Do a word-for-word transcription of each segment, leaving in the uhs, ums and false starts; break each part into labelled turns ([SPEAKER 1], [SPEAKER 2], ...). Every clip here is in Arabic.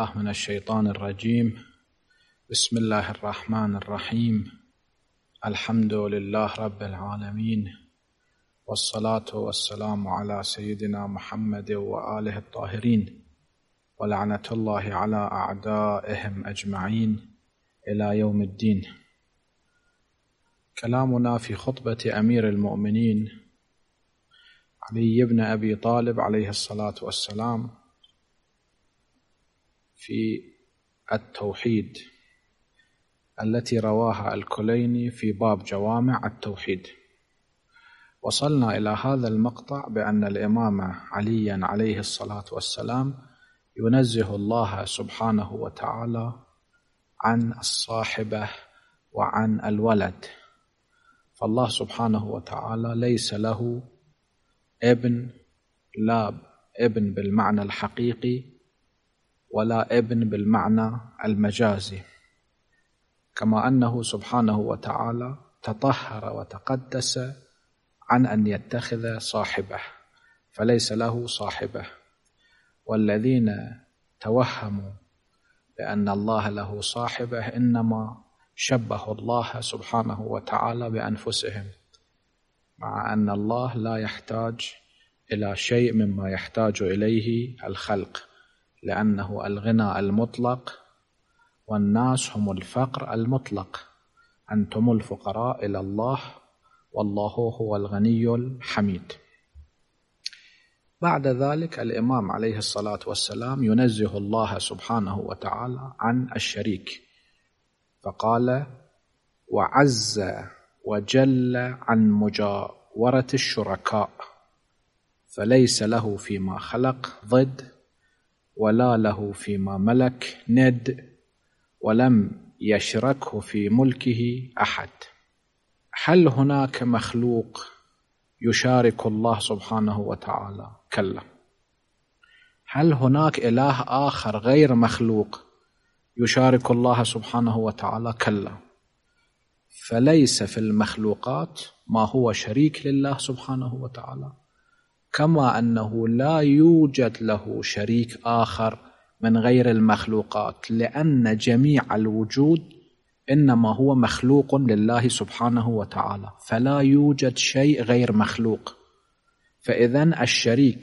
[SPEAKER 1] بالله من الشيطان الرجيم. بسم الله الرحمن الرحيم. الحمد لله رب العالمين، والصلاة والسلام على سيدنا محمد وآله الطاهرين، ولعنة الله على أعدائهم أجمعين إلى يوم الدين. كلامنا في خطبة أمير المؤمنين علي بن أبي طالب عليه الصلاة والسلام في التوحيد التي رواها الكليني في باب جوامع التوحيد. وصلنا إلى هذا المقطع بأن الإمام علي عليه الصلاة والسلام ينزه الله سبحانه وتعالى عن الصاحبة وعن الولد، فالله سبحانه وتعالى ليس له ابن، لا ابن بالمعنى الحقيقي ولا ابن بالمعنى المجازي، كما أنه سبحانه وتعالى تطهر وتقدس عن أن يتخذ صاحبه، فليس له صاحبه. والذين توهموا بأن الله له صاحبه إنما شبهوا الله سبحانه وتعالى بأنفسهم، مع أن الله لا يحتاج إلى شيء مما يحتاج إليه الخلق، لأنه الغنى المطلق والناس هم الفقر المطلق. أنتم الفقراء إلى الله والله هو الغني الحميد. بعد ذلك الإمام عليه الصلاة والسلام ينزه الله سبحانه وتعالى عن الشريك، فقال: وعز وجل عن مجاورة الشركاء، فليس له فيما خلق ضد، ولا له فيما ملك ند، ولم يشركه في ملكه أحد. هل هناك مخلوق يشارك الله سبحانه وتعالى؟ كلا. هل هناك إله آخر غير مخلوق يشارك الله سبحانه وتعالى؟ كلا. فليس في المخلوقات ما هو شريك لله سبحانه وتعالى، كما أنه لا يوجد له شريك آخر من غير المخلوقات، لأن جميع الوجود إنما هو مخلوق لله سبحانه وتعالى، فلا يوجد شيء غير مخلوق. فإذن الشريك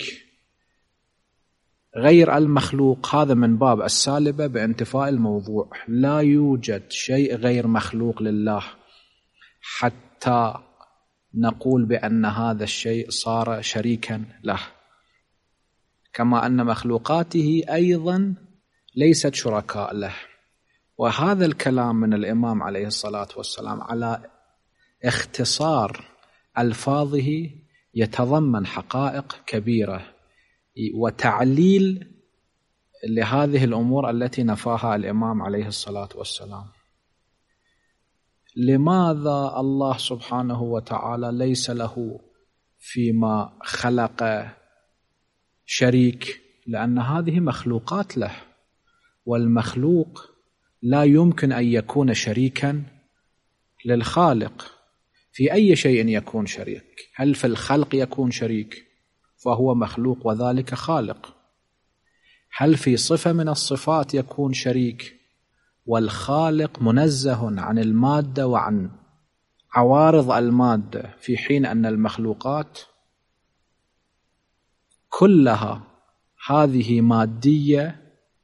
[SPEAKER 1] غير المخلوق هذا من باب السالبة بانتفاء الموضوع، لا يوجد شيء غير مخلوق لله حتى نقول بأن هذا الشيء صار شريكا له، كما أن مخلوقاته أيضا ليست شركاء له. وهذا الكلام من الإمام عليه الصلاة والسلام على اختصار ألفاظه يتضمن حقائق كبيرة وتعليل لهذه الأمور التي نفاها الإمام عليه الصلاة والسلام. لماذا الله سبحانه وتعالى ليس له فيما خلق شريك؟ لأن هذه مخلوقات له، والمخلوق لا يمكن أن يكون شريكا للخالق. في أي شيء يكون شريك؟ هل في الخلق يكون شريك؟ فهو مخلوق وذلك خالق. هل في صفة من الصفات يكون شريك؟ والخالق منزه عن المادة وعن عوارض المادة، في حين أن المخلوقات كلها هذه مادية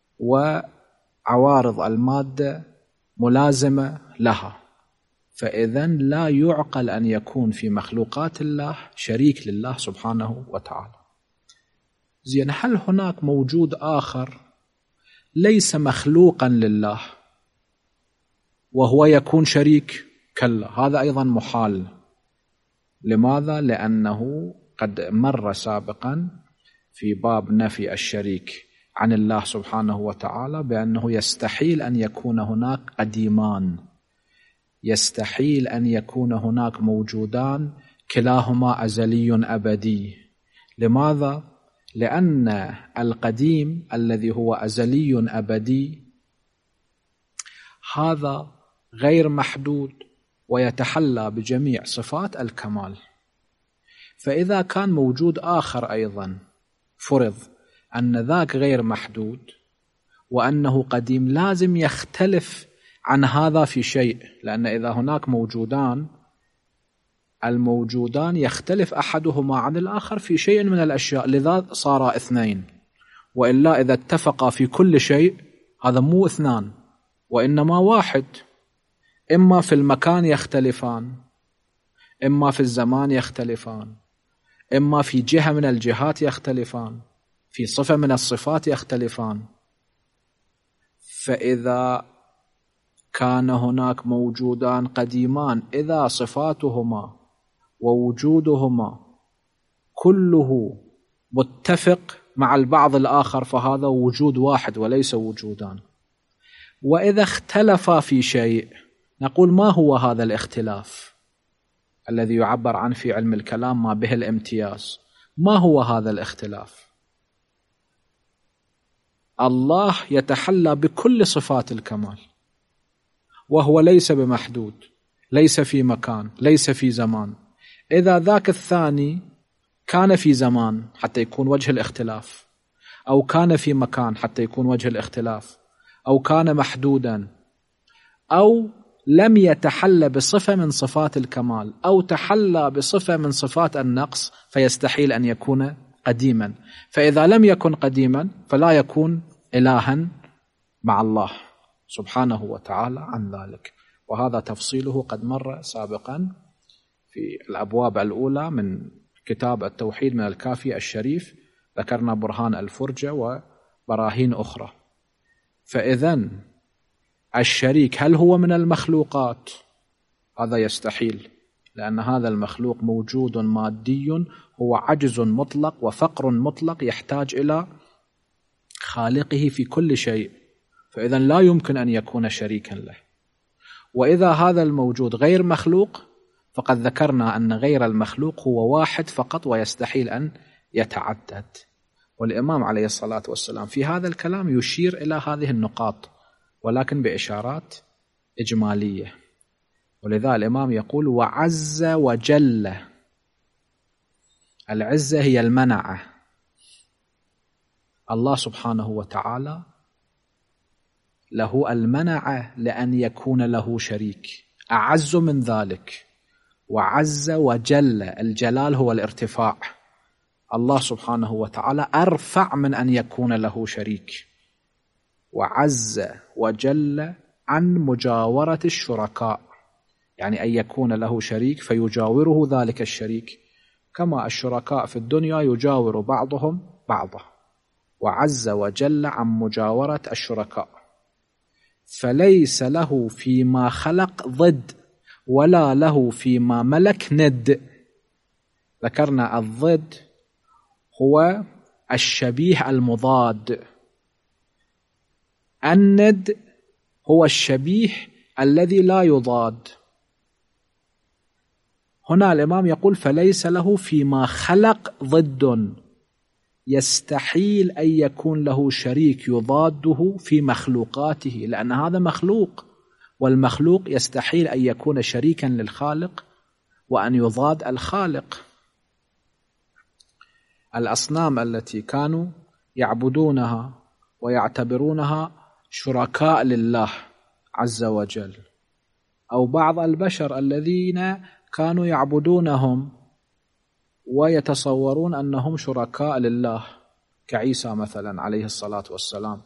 [SPEAKER 1] وعوارض المادة ملازمة لها. فإذن لا يعقل أن يكون في مخلوقات الله شريك لله سبحانه وتعالى. زين، هل هناك موجود آخر ليس مخلوقا لله وهو يكون شريك؟ كلا، هذا أيضا محال. لماذا؟ لأنه قد مر سابقا في باب نفي الشريك عن الله سبحانه وتعالى بأنه يستحيل أن يكون هناك قديمان، يستحيل أن يكون هناك موجودان كلاهما أزلي أبدي. لماذا؟ لأن القديم الذي هو أزلي أبدي هذا غير محدود ويتحلى بجميع صفات الكمال. فإذا كان موجود آخر أيضا فرض أن ذاك غير محدود وأنه قديم لازم يختلف عن هذا في شيء، لأن إذا هناك موجودان الموجودان يختلف أحدهما عن الآخر في شيء من الأشياء، لذا صار اثنين. وإلا إذا اتفقا في كل شيء هذا مو اثنان وإنما واحد. إما في المكان يختلفان، إما في الزمان يختلفان، إما في جهة من الجهات يختلفان، في صفة من الصفات يختلفان. فإذا كان هناك موجودان قديمان إذا صفاتهما ووجودهما كله متفق مع البعض الآخر فهذا وجود واحد وليس وجودان. وإذا اختلفا في شيء نقول ما هو هذا الاختلاف الذي يعبر عنه في علم الكلام ما به الامتياز؟ ما هو هذا الاختلاف؟ الله يتحلى بكل صفات الكمال وهو ليس بمحدود، ليس في مكان، ليس في زمان. إذا ذاك الثاني كان في زمان حتى يكون وجه الاختلاف، أو كان في مكان حتى يكون وجه الاختلاف، أو كان محدودا، أو لم يتحلى بصفة من صفات الكمال، أو تحلى بصفة من صفات النقص، فيستحيل أن يكون قديما. فإذا لم يكن قديما فلا يكون إلها مع الله سبحانه وتعالى عن ذلك. وهذا تفصيله قد مر سابقا في الأبواب الأولى من كتاب التوحيد من الكافي الشريف، ذكرنا برهان الفرجة وبراهين أخرى. فإذن الشريك هل هو من المخلوقات؟ هذا يستحيل، لأن هذا المخلوق موجود مادي هو عجز مطلق وفقر مطلق يحتاج إلى خالقه في كل شيء، فإذن لا يمكن أن يكون شريكا له. وإذا هذا الموجود غير مخلوق فقد ذكرنا أن غير المخلوق هو واحد فقط ويستحيل أن يتعدد. والإمام عليه الصلاة والسلام في هذا الكلام يشير إلى هذه النقاط ولكن بإشارات إجمالية. ولذا الإمام يقول وعز وجل. العزة هي المنعة. الله سبحانه وتعالى له المنعة لأن يكون له شريك، أعز من ذلك. وعز وجل، الجلال هو الارتفاع. الله سبحانه وتعالى أرفع من أن يكون له شريك. وعز وجل عن مجاورة الشركاء، يعني أن يكون له شريك فيجاوره ذلك الشريك، كما الشركاء في الدنيا يجاور بعضهم بعضا. وعز وجل عن مجاورة الشركاء، فليس له فيما خلق ضد ولا له فيما ملك ند. ذكرنا الضد هو الشبيه المضاد، الند هو الشبيه الذي لا يضاد. هنا الإمام يقول فليس له فيما خلق ضد، يستحيل أن يكون له شريك يضاده في مخلوقاته، لأن هذا مخلوق، والمخلوق يستحيل أن يكون شريكا للخالق وأن يضاد الخالق. الأصنام التي كانوا يعبدونها ويعتبرونها شركاء لله عز وجل، أو بعض البشر الذين كانوا يعبدونهم ويتصورون أنهم شركاء لله كعيسى مثلا عليه الصلاة والسلام،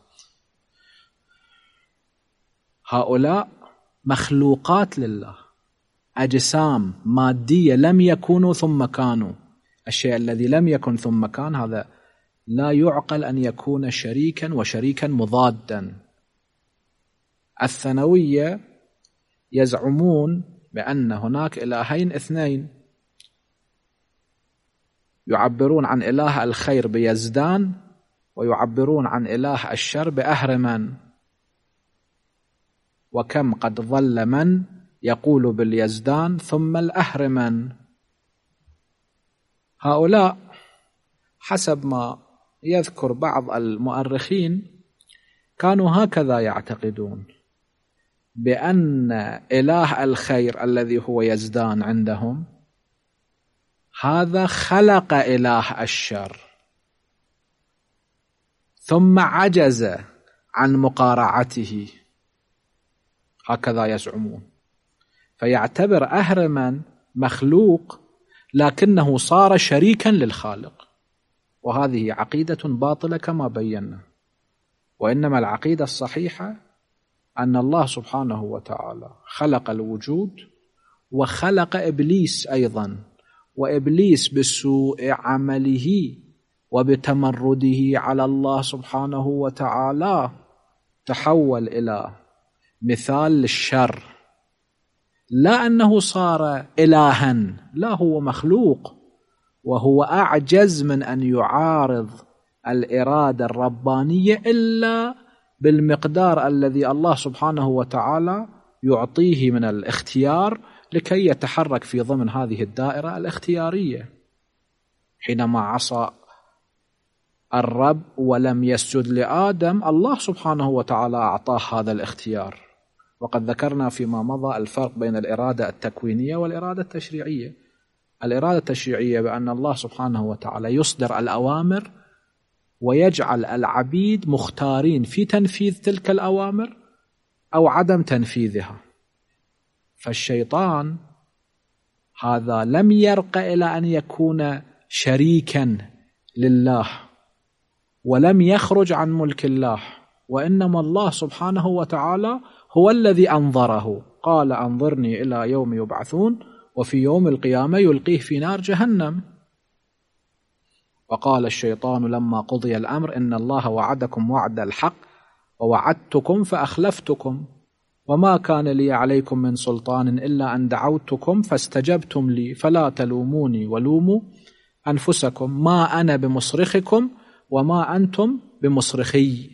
[SPEAKER 1] هؤلاء مخلوقات لله، أجسام مادية لم يكونوا ثم كانوا. الشيء الذي لم يكن ثم كان هذا لا يعقل أن يكون شريكا وشريكا مضادا. الثانوية يزعمون بأن هناك إلهين اثنين، يعبرون عن إله الخير بيزدان ويعبرون عن إله الشر بأهرمن. وكم قد ظل من يقول باليزدان ثم الأهرمن. هؤلاء حسب ما يذكر بعض المؤرخين كانوا هكذا يعتقدون، بأن إله الخير الذي هو يزدان عندهم هذا خلق إله الشر ثم عجز عن مقارعته، هكذا يزعمون. فيعتبر أهرمن مخلوق لكنه صار شريكا للخالق، وهذه عقيدة باطلة كما بينا. وإنما العقيدة الصحيحة أن الله سبحانه وتعالى خلق الوجود وخلق إبليس أيضا، وإبليس بسوء عمله وبتمرده على الله سبحانه وتعالى تحول إلى مثال للشر، لا أنه صار إلها، لا، هو مخلوق وهو أعجز من أن يعارض الإرادة الربانية إلا بالمقدار الذي الله سبحانه وتعالى يعطيه من الاختيار لكي يتحرك في ضمن هذه الدائرة الاختيارية. حينما عصى الرب ولم يسجد لآدم، الله سبحانه وتعالى أعطاه هذا الاختيار. وقد ذكرنا فيما مضى الفرق بين الإرادة التكوينية والإرادة التشريعية. الإرادة التشريعية بأن الله سبحانه وتعالى يصدر الأوامر ويجعل العبيد مختارين في تنفيذ تلك الأوامر أو عدم تنفيذها. فالشيطان هذا لم يرق إلى أن يكون شريكا لله ولم يخرج عن ملك الله، وإنما الله سبحانه وتعالى هو الذي أنظره، قال أنظرني إلى يوم يبعثون وفي يوم القيامة يلقيه في نار جهنم. وقال الشيطان لما قضي الأمر إن الله وعدكم وعد الحق ووعدتكم فأخلفتكم وما كان لي عليكم من سلطان إلا أن دعوتكم فاستجبتم لي فلا تلوموني ولوموا أنفسكم ما أنا بمصرخكم وما أنتم بمصرخي.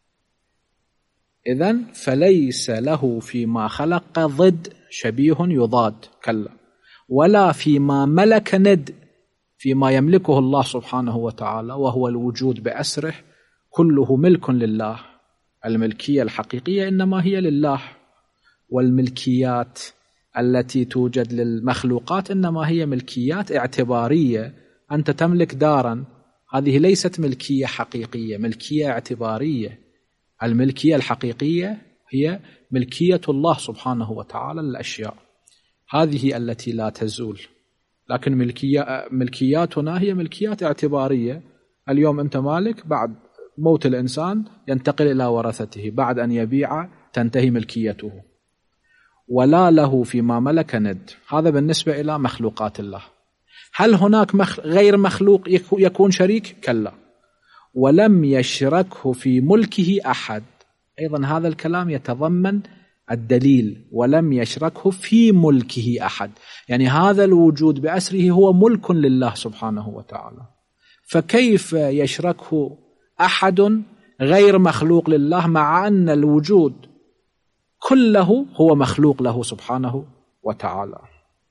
[SPEAKER 1] إذن فليس له فيما خلق ضد شبيه يضاد، كلا، ولا فيما ملك ند، فيما يملكه الله سبحانه وتعالى وهو الوجود بأسره كله ملك لله. الملكية الحقيقية إنما هي لله، والملكيات التي توجد للمخلوقات إنما هي ملكيات اعتبارية. أنت تملك دارا، هذه ليست ملكية حقيقية، ملكية اعتبارية. الملكية الحقيقية هي ملكية الله سبحانه وتعالى للأشياء، هذه التي لا تزول. لكن ملكية ملكياتنا هي ملكيات اعتبارية. اليوم أنت مالك، بعد موت الإنسان ينتقل إلى ورثته، بعد أن يبيع تنتهي ملكيته. ولا له فيما ملك ند، هذا بالنسبة إلى مخلوقات الله. هل هناك مخ... غير مخلوق يكون شريك؟ كلا. ولم يشركه في ملكه أحد، أيضا هذا الكلام يتضمن الدليل، ولم يشركه في ملكه أحد، يعني هذا الوجود بأسره هو ملك لله سبحانه وتعالى. فكيف يشركه أحد غير مخلوق لله مع أن الوجود كله هو مخلوق له سبحانه وتعالى؟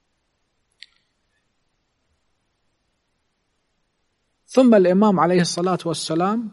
[SPEAKER 1] ثم الإمام عليه الصلاة والسلام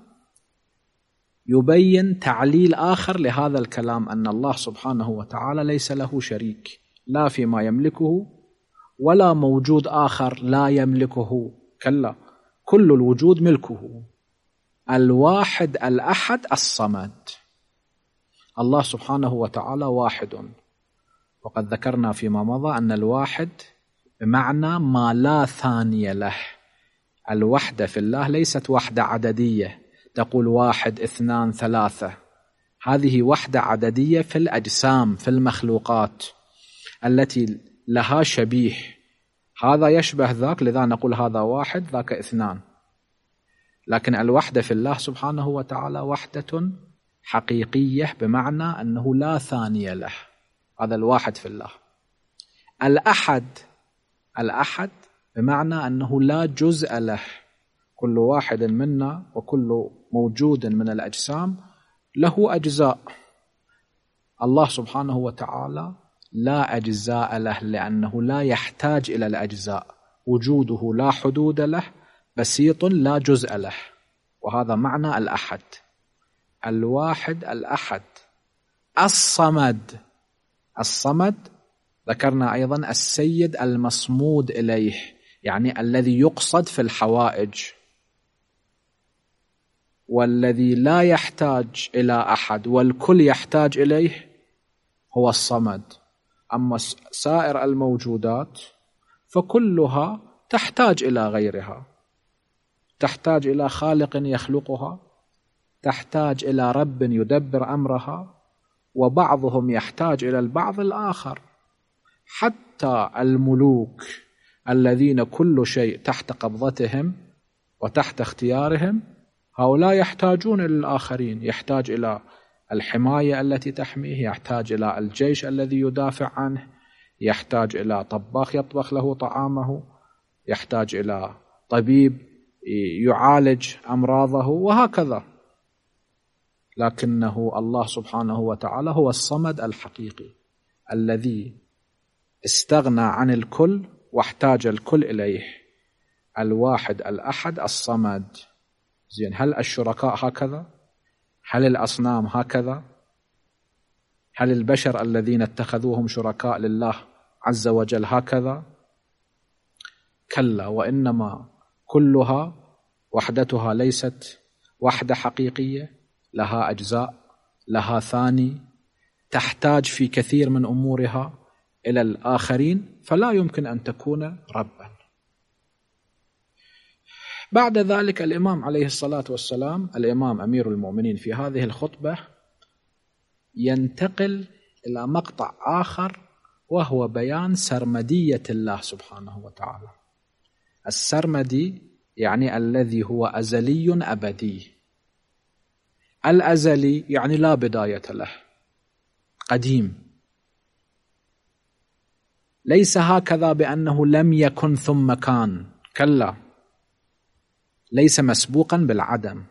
[SPEAKER 1] يبين تعليل آخر لهذا الكلام، أن الله سبحانه وتعالى ليس له شريك لا فيما يملكه ولا موجود آخر لا يملكه، كلا، كل الوجود ملكه. الواحد الأحد الصمد. الله سبحانه وتعالى واحد، وقد ذكرنا فيما مضى أن الواحد بمعنى ما لا ثاني له. الوحدة في الله ليست وحدة عددية تقول واحد اثنان ثلاثة، هذه وحدة عددية في الأجسام، في المخلوقات التي لها شبيه، هذا يشبه ذاك لذا نقول هذا واحد ذاك اثنان. لكن الوحدة في الله سبحانه وتعالى وحدة حقيقية بمعنى أنه لا ثاني له، هذا الواحد في الله. الأحد الأحد بمعنى أنه لا جزء له، كل واحد منا وكل موجود من الأجسام له أجزاء. الله سبحانه وتعالى لا أجزاء له لأنه لا يحتاج إلى الأجزاء، وجوده لا حدود له، بسيط لا جزء له، وهذا معنى الأحد. الواحد الأحد الصمد. الصمد ذكرنا أيضا السيد المصمود إليه، يعني الذي يقصد في الحوائج. والذي لا يحتاج إلى أحد والكل يحتاج إليه هو الصمد. أما سائر الموجودات فكلها تحتاج إلى غيرها، تحتاج إلى خالق يخلقها، تحتاج إلى رب يدبر أمرها، وبعضهم يحتاج إلى البعض الآخر. حتى الملوك الذين كل شيء تحت قبضتهم وتحت اختيارهم، هؤلاء يحتاجون إلى الآخرين، يحتاج إلى الحماية التي تحميه، يحتاج إلى الجيش الذي يدافع عنه، يحتاج إلى طباخ يطبخ له طعامه، يحتاج إلى طبيب يعالج أمراضه، وهكذا. لكنه الله سبحانه وتعالى هو الصمد الحقيقي الذي استغنى عن الكل واحتاج الكل إليه، الواحد الأحد الصمد. زين، هل الشركاء هكذا؟ هل الأصنام هكذا؟ هل البشر الذين اتخذوهم شركاء لله عز وجل هكذا؟ كلا، وإنما كلها وحدتها ليست وحدة حقيقية، لها أجزاء، لها ثاني، تحتاج في كثير من أمورها إلى الآخرين، فلا يمكن أن تكون ربا. بعد ذلك الإمام عليه الصلاة والسلام، الإمام أمير المؤمنين، في هذه الخطبة ينتقل إلى مقطع آخر، وهو بيان سرمدية الله سبحانه وتعالى. السرمدي يعني الذي هو أزلي أبدي. الأزلي يعني لا بداية له، قديم، ليس هكذا بأنه لم يكن ثم كان، كلا، ليس مسبوقا بالعدم.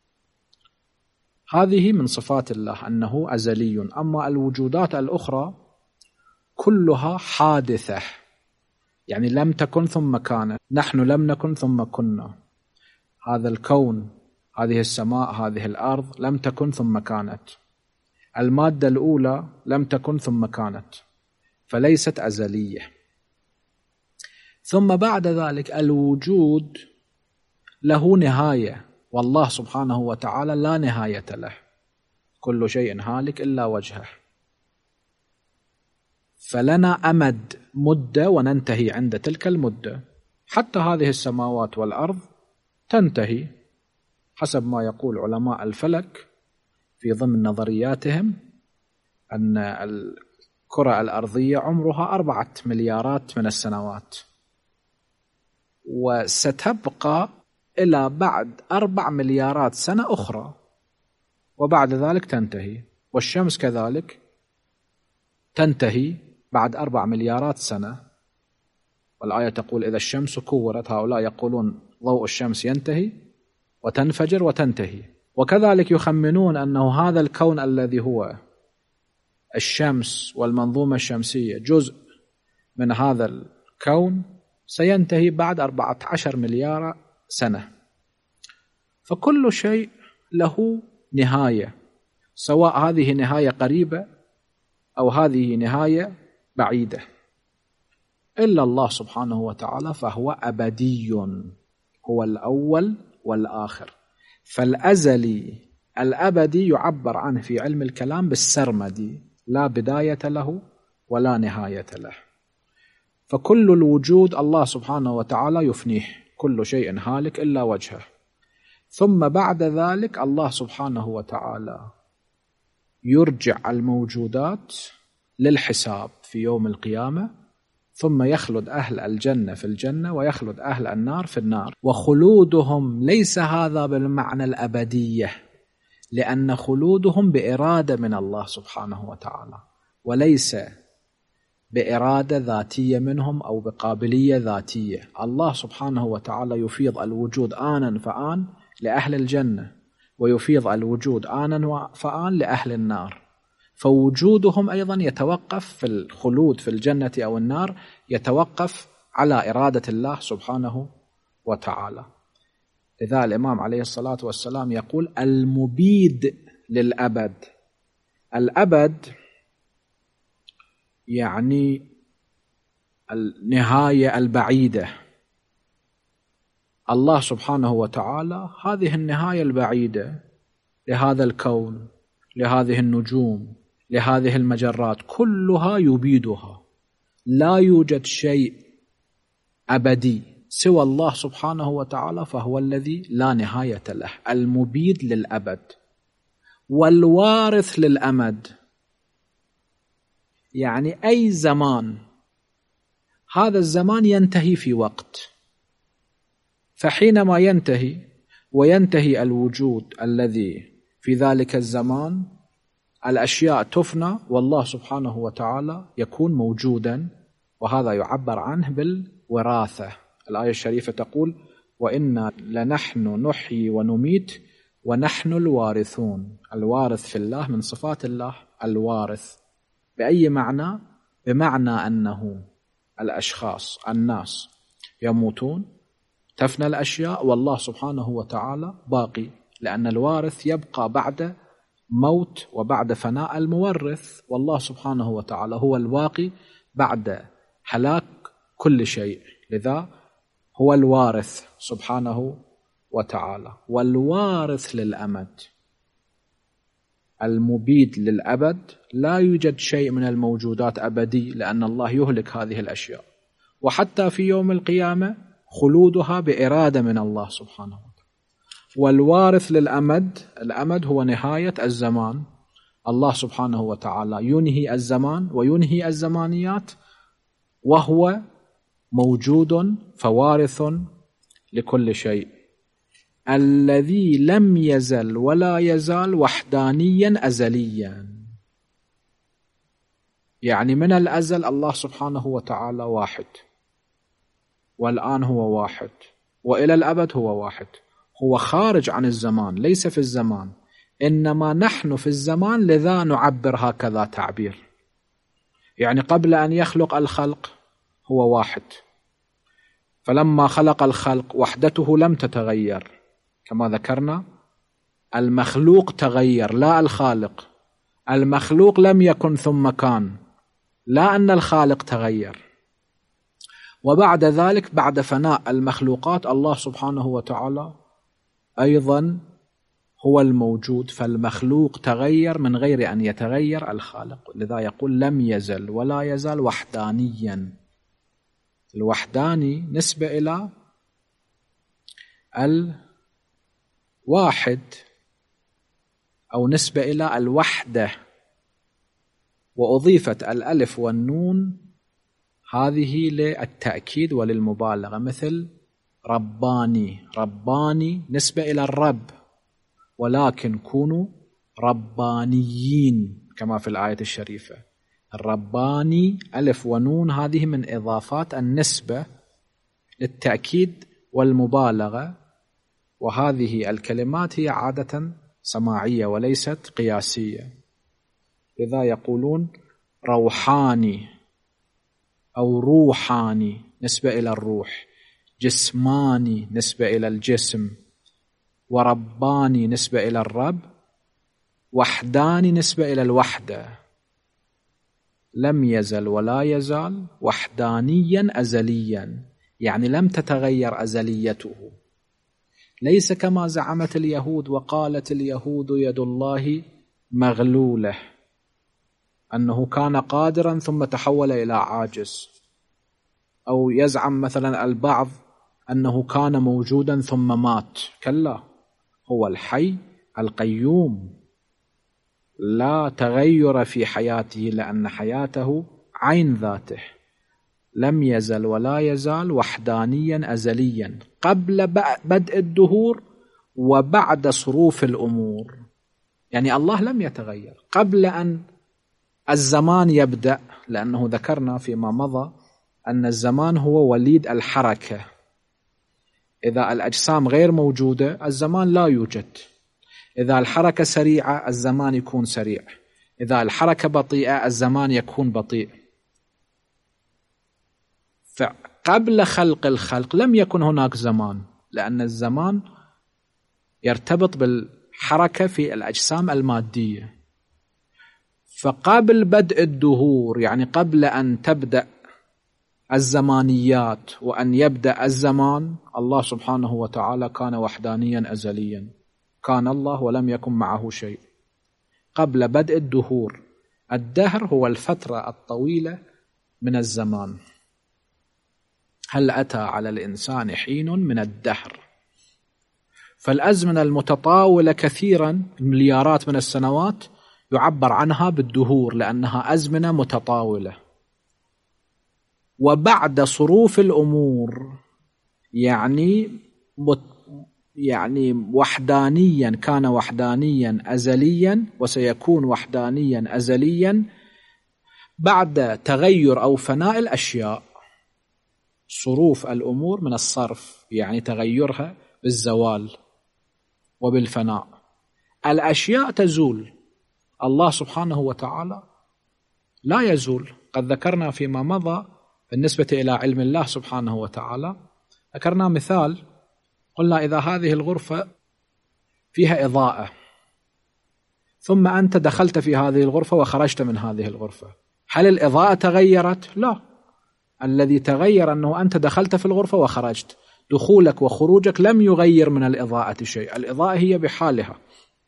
[SPEAKER 1] هذه من صفات الله أنه أزلي. أما الوجودات الأخرى كلها حادثة، يعني لم تكن ثم كانت. نحن لم نكن ثم كنا، هذا الكون، هذه السماء، هذه الأرض لم تكن ثم كانت. المادة الأولى لم تكن ثم كانت، فليست أزلية. ثم بعد ذلك الوجود له نهاية، والله سبحانه وتعالى لا نهاية له، كل شيء هالك إلا وجهه. فلنا أمد، مدة، وننتهي عند تلك المدة. حتى هذه السماوات والأرض تنتهي حسب ما يقول علماء الفلك في ضمن نظرياتهم، أن الكرة الأرضية عمرها أربعة مليارات من السنوات، وستبقى إلى بعد أربع مليارات سنة أخرى، وبعد ذلك تنتهي. والشمس كذلك تنتهي بعد أربع مليارات سنة، والآية تقول إذا الشمس كورت. هؤلاء يقولون ضوء الشمس ينتهي وتنفجر وتنتهي. وكذلك يخمنون أنه هذا الكون الذي هو الشمس والمنظومة الشمسية جزء من هذا الكون سينتهي بعد أربعة عشر مليار سنة. فكل شيء له نهاية، سواء هذه نهاية قريبة أو هذه نهاية بعيدة. إلا الله سبحانه وتعالى فهو أبدي، هو الأول والآخر. فالأزلي الأبدي يعبر عنه في علم الكلام بالسرمدي، لا بداية له ولا نهاية له. فكل الوجود الله سبحانه وتعالى يفنيه، كل شيء هالك إلا وجهه. ثم بعد ذلك الله سبحانه وتعالى يرجع الموجودات للحساب في يوم القيامة، ثم يخلد أهل الجنة في الجنة ويخلد أهل النار في النار. وخلودهم ليس هذا بالمعنى الأبدية، لأن خلودهم بإرادة من الله سبحانه وتعالى، وليس بإرادة ذاتية منهم أو بقابلية ذاتية. الله سبحانه وتعالى يفيض الوجود آنا فآن لأهل الجنة، ويفيض الوجود آنا فآن لأهل النار. فوجودهم أيضا يتوقف في الخلود في الجنة أو النار، يتوقف على إرادة الله سبحانه وتعالى. لذا الإمام عليه الصلاة والسلام يقول المبيد للأبد. الأبد يعني النهاية البعيدة، الله سبحانه وتعالى هذه النهاية البعيدة لهذا الكون، لهذه النجوم، لهذه المجرات، كلها يبيدها. لا يوجد شيء أبدي سوى الله سبحانه وتعالى، فهو الذي لا نهاية له، المبيد للأبد والوارث للأمد. يعني أي زمان، هذا الزمان ينتهي في وقت، فحينما ينتهي وينتهي الوجود الذي في ذلك الزمان، الأشياء تفنى والله سبحانه وتعالى يكون موجودا، وهذا يعبر عنه بالوراثة. الآية الشريفة تقول: وإنا لنحن نحيي ونميت ونحن الوارثون. الوارث في الله من صفات الله الوارث. بأي معنى؟ بمعنى أنه الأشخاص الناس يموتون، تفنى الأشياء، والله سبحانه وتعالى باقي، لأن الوارث يبقى بعد موت وبعد فناء المورث، والله سبحانه وتعالى هو الواقي بعد هلاك كل شيء، لذا هو الوارث سبحانه وتعالى، والوارث للأمد، المبيد للأبد. لا يوجد شيء من الموجودات أبدي، لأن الله يهلك هذه الأشياء، وحتى في يوم القيامة خلودها بإرادة من الله سبحانه وتعالى. والوارث للأمد، الأمد هو نهاية الزمان. الله سبحانه وتعالى ينهي الزمان وينهي الزمانيات، وهو موجود فوارث لكل شيء. الذي لم يزل ولا يزال وحدانيا أزليا، يعني من الأزل الله سبحانه وتعالى واحد، والآن هو واحد، وإلى الأبد هو واحد. هو خارج عن الزمان، ليس في الزمان، إنما نحن في الزمان، لذا نعبر هكذا تعبير. يعني قبل أن يخلق الخلق هو واحد، فلما خلق الخلق وحدته لم تتغير كما ذكرنا. المخلوق تغير لا الخالق، المخلوق لم يكن ثم كان، لا أن الخالق تغير. وبعد ذلك بعد فناء المخلوقات الله سبحانه وتعالى أيضا هو الموجود، فالمخلوق تغير من غير أن يتغير الخالق، لذا يقول لم يزل ولا يزال وحدانيا. الوحداني نسبة إلى الواحد أو نسبة إلى الوحدة، وأضيفت الألف والنون هذه للتأكيد وللمبالغة، مثل رباني. رباني نسبة إلى الرب، ولكن كونوا ربانيين كما في الآية الشريفة. الرباني ألف ونون هذه من إضافات النسبة للتأكيد والمبالغة، وهذه الكلمات هي عادة سماعية وليست قياسية، لذا يقولون روحاني أو روحاني نسبة إلى الروح، جسماني نسبة إلى الجسم، ورباني نسبة إلى الرب، وحداني نسبة إلى الوحدة. لم يزل ولا يزال وحدانيا أزليا، يعني لم تتغير أزليته، ليس كما زعمت اليهود وقالت اليهود يد الله مغلولة، أنه كان قادرا ثم تحول إلى عاجز، أو يزعم مثلا البعض أنه كان موجودا ثم مات. كلا، هو الحي القيوم، لا تغير في حياته، لأن حياته عين ذاته. لم يزل ولا يزال وحدانيا أزليا، قبل بدء الدهور وبعد صروف الأمور. يعني الله لم يتغير قبل أن الزمان يبدأ، لأنه ذكرنا فيما مضى أن الزمان هو وليد الحركة. إذا الأجسام غير موجودة الزمان لا يوجد، إذا الحركة سريعة الزمان يكون سريع، إذا الحركة بطيئة الزمان يكون بطيء. فقبل خلق الخلق لم يكن هناك زمان، لأن الزمان يرتبط بالحركة في الأجسام المادية. فقبل بدء الدهور، يعني قبل أن تبدأ الزمانيات وأن يبدأ الزمان، الله سبحانه وتعالى كان وحدانيا أزليا، كان الله ولم يكن معه شيء قبل بدء الدهور. الدهر هو الفترة الطويلة من الزمان. هل أتى على الإنسان حين من الدهر؟ فالأزمنة المتطاولة كثيرا مليارات من السنوات يعبر عنها بالدهور لأنها أزمنة متطاولة. وبعد صروف الأمور يعني يعني وحدانيا، كان وحدانيا أزليا وسيكون وحدانيا أزليا بعد تغير أو فناء الأشياء. صروف الأمور من الصرف يعني تغيرها بالزوال وبالفناء. الأشياء تزول، الله سبحانه وتعالى لا يزول. قد ذكرنا فيما مضى بالنسبة إلى علم الله سبحانه وتعالى، ذكرنا مثال، قلنا إذا هذه الغرفة فيها إضاءة ثم أنت دخلت في هذه الغرفة وخرجت من هذه الغرفة، هل الإضاءة تغيرت؟ لا، الذي تغير أنه أنت دخلت في الغرفة وخرجت. دخولك وخروجك لم يغير من الإضاءة شيء، الإضاءة هي بحالها،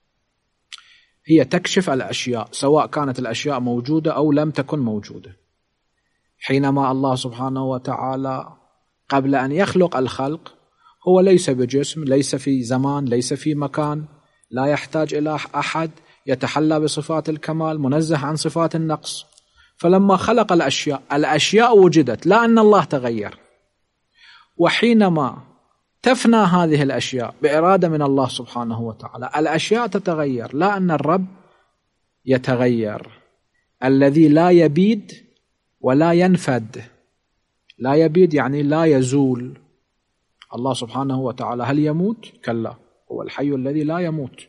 [SPEAKER 1] هي تكشف الأشياء سواء كانت الأشياء موجودة أو لم تكن موجودة. حينما الله سبحانه وتعالى قبل أن يخلق الخلق هو ليس بجسم، ليس في زمان، ليس في مكان، لا يحتاج إلى أحد، يتحلى بصفات الكمال، منزه عن صفات النقص. فلما خلق الأشياء، الأشياء وجدت، لا أن الله تغير. وحينما تفنى هذه الأشياء بإرادة من الله سبحانه وتعالى، الأشياء تتغير، لا أن الرب يتغير. الذي لا يبيد ولا ينفد، لا يبيد يعني لا يزول. الله سبحانه وتعالى هل يموت؟ كلا، هو الحي الذي لا يموت.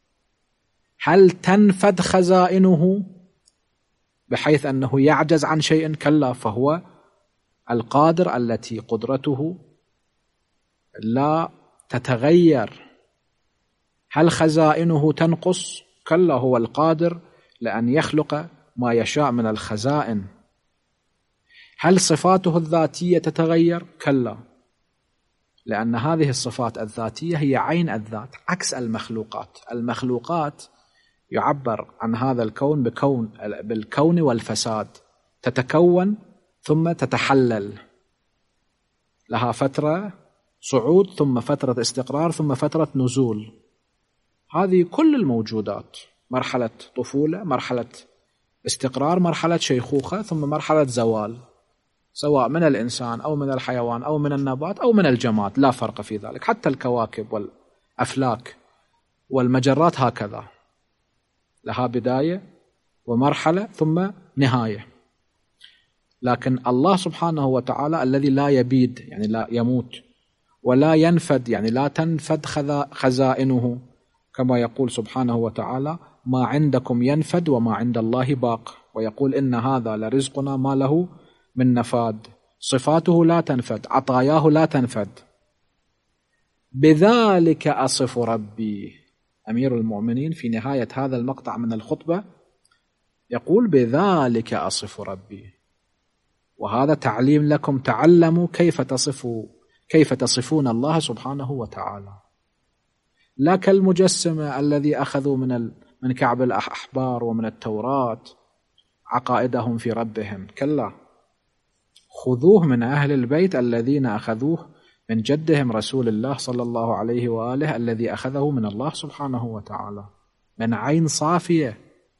[SPEAKER 1] هل تنفد خزائنه بحيث أنه يعجز عن شيء؟ كلا، فهو القادر التي قدرته لا تتغير. هل خزائنه تنقص؟ كلا، هو القادر لأن يخلق ما يشاء من الخزائن. هل صفاته الذاتية تتغير؟ كلا، لأن هذه الصفات الذاتية هي عين الذات، عكس المخلوقات. المخلوقات يعبر عن هذا الكون بكون بالكون والفساد، تتكون ثم تتحلل، لها فترة صعود ثم فترة استقرار ثم فترة نزول. هذه كل الموجودات، مرحلة طفولة، مرحلة استقرار، مرحلة شيخوخة، ثم مرحلة زوال، سواء من الإنسان أو من الحيوان أو من النبات أو من الجماد، لا فرق في ذلك. حتى الكواكب والأفلاك والمجرات هكذا، لها بداية ومرحلة ثم نهاية. لكن الله سبحانه وتعالى الذي لا يبيد يعني لا يموت، ولا ينفد يعني لا تنفد خزائنه، كما يقول سبحانه وتعالى: ما عندكم ينفد وما عند الله باق، ويقول: إن هذا لرزقنا ما له من نفاد. صفاته لا تنفد، عطاياه لا تنفد. بذلك أصف ربي. أمير المؤمنين في نهاية هذا المقطع من الخطبة يقول: بذلك أصف ربي. وهذا تعليم لكم، تعلموا كيف تصفوا كيف تصفون الله سبحانه وتعالى، لا كالمجسمة الذي أخذوا من من كعب الأحبار ومن التوراة عقائدهم في ربهم. كلا، خذوه من أهل البيت الذين أخذوه من جدهم رسول الله صلى الله عليه وآله، الذي أخذه من الله سبحانه وتعالى من عين صافية.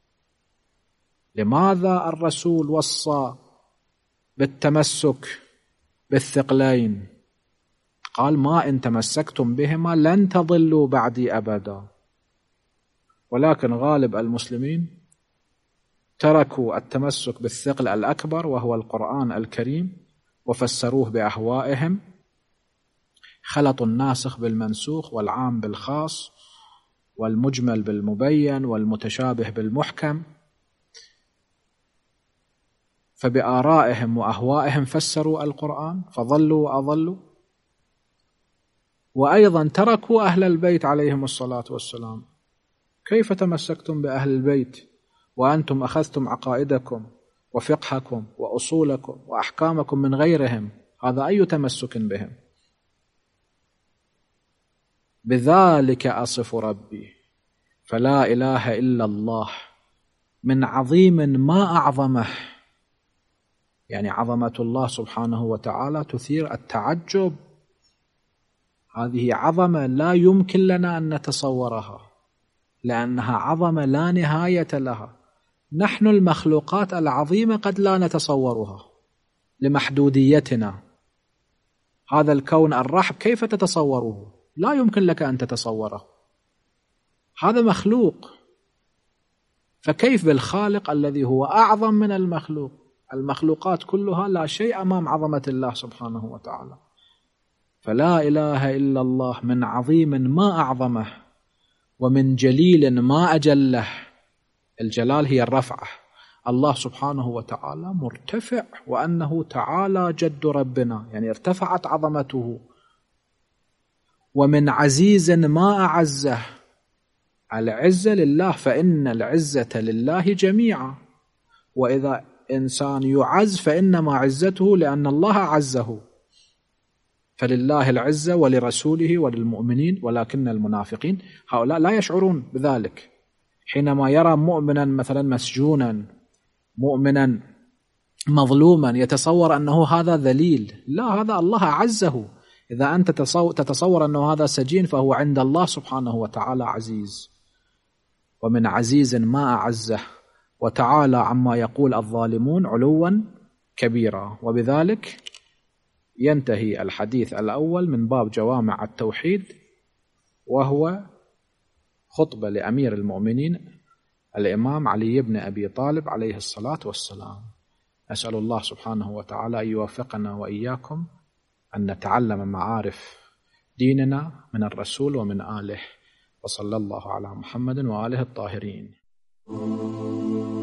[SPEAKER 1] لماذا الرسول وصى بالتمسك بالثقلين؟ قال: ما إن تمسكتم بهما لن تضلوا بعدي أبدا. ولكن غالب المسلمين تركوا التمسك بالثقل الأكبر وهو القرآن الكريم وفسروه بأهوائهم، خلطوا الناسخ بالمنسوخ والعام بالخاص والمجمل بالمبين والمتشابه بالمحكم، فبآرائهم وأهوائهم فسروا القرآن فضلوا وأضلوا. وأيضا تركوا أهل البيت عليهم الصلاة والسلام. كيف تمسكتم بأهل البيت وأنتم أخذتم عقائدكم وفقهكم وأصولكم وأحكامكم من غيرهم، هذا أي تمسك بهم. بذلك أصف ربي فلا إله إلا الله من عظيم ما أعظمه، يعني عظمة الله سبحانه وتعالى تثير التعجب، هذه عظمة لا يمكن لنا أن نتصورها لأنها عظمة لا نهاية لها. نحن المخلوقات العظيمة قد لا نتصورها لمحدوديتنا. هذا الكون الرحب كيف تتصوره؟ لا يمكن لك أن تتصوره، هذا مخلوق، فكيف بالخالق الذي هو أعظم من المخلوق؟ المخلوقات كلها لا شيء أمام عظمة الله سبحانه وتعالى. فلا إله إلا الله من عظيم ما أعظمه ومن جليل ما أجله. الجلال هي الرفعة، الله سبحانه وتعالى مرتفع، وأنه تعالى جد ربنا، يعني ارتفعت عظمته. ومن عزيز ما أعزه، العزة لله، فإن العزة لله جميعا، وإذا إنسان يعز فإنما عزته لأن الله عزه، فلله العزة ولرسوله وللمؤمنين ولكن المنافقين هؤلاء لا يشعرون بذلك. حينما يرى مؤمنا مثلا مسجونا، مؤمنا مظلوما، يتصور أنه هذا ذليل، لا، هذا الله عزه. إذا أنت تتصور أنه هذا سجين فهو عند الله سبحانه وتعالى عزيز. ومن عزيز ما أعزه وتعالى عما يقول الظالمون علوا كبيرا. وبذلك ينتهي الحديث الأول من باب جوامع التوحيد، وهو خطبة لأمير المؤمنين الإمام علي بن أبي طالب عليه الصلاة والسلام. أسأل الله سبحانه وتعالى أن يوفقنا وإياكم أن نتعلم معارف ديننا من الرسول ومن آله، وصلى الله على محمد وآله الطاهرين.